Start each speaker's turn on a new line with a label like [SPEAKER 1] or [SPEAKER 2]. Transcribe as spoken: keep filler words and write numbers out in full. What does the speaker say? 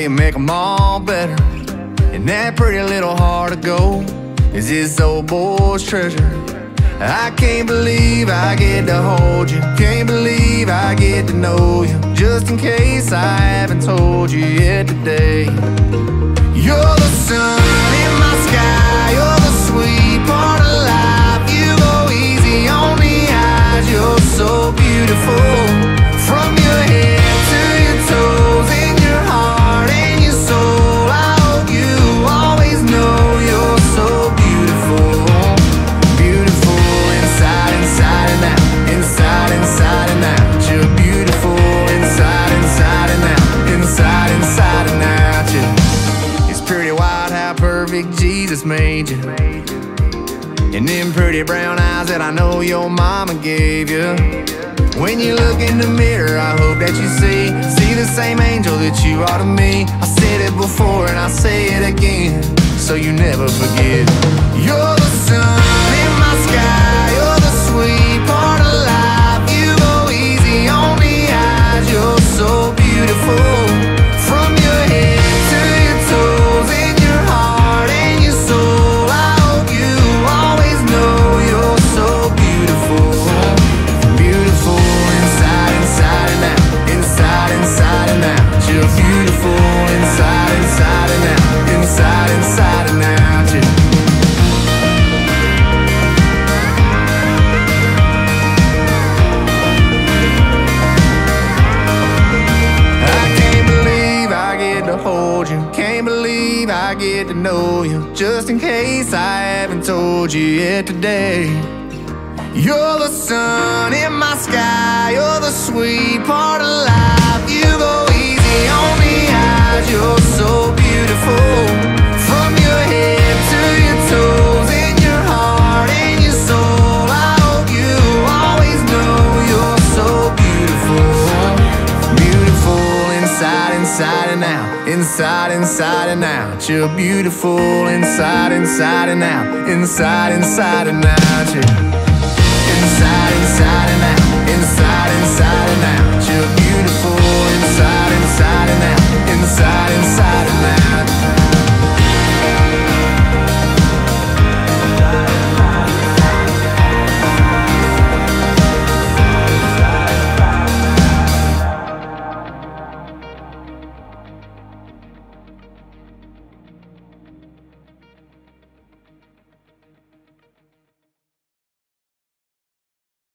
[SPEAKER 1] you make them all better. And that pretty little heart of gold is this old boy's treasure. I can't believe I get to hold you, can't believe I get to know you, just in case I haven't told you yet today. You're the sun in my sky, you're the sweet part of life. You go easy on the eyes, you're so beautiful. From your head to your toes, in your heart and your soul, I hope you always know you're so beautiful. Beautiful inside, inside and out, inside, inside and out. You're beautiful inside, inside and out, inside, inside and out. Yeah. It's pretty wild how perfect Jesus made you, and them pretty brown eyes that I know your mama gave you. When you look in the mirror, I hope that you see See the same angel that you are to me. I said it before and I'll say it again, so you never forget. You're the sun in my sky, you're the sweet part of life. You go easy on the eyes, you're so beautiful. From your head to your toes, in your heart and your soul, I hope you always know you're so beautiful. Beautiful inside, inside and out, inside, inside and out. You're beautiful inside, inside and out, inside, inside and out. Yeah. Hold you, can't believe I get to know you, just in case I haven't told you yet today. You're the sun in my sky, you're the sweet part of life. You go easy on the eyes, you're so beautiful. From your head to your toes, in your heart and your soul, I hope you always know you're so beautiful. Beautiful inside, inside and out, inside, inside and out. You're beautiful inside, inside and out, inside, inside and out. Yeah. Inside, inside and out, inside, inside and out. You're beautiful inside, inside and out, inside, inside and out.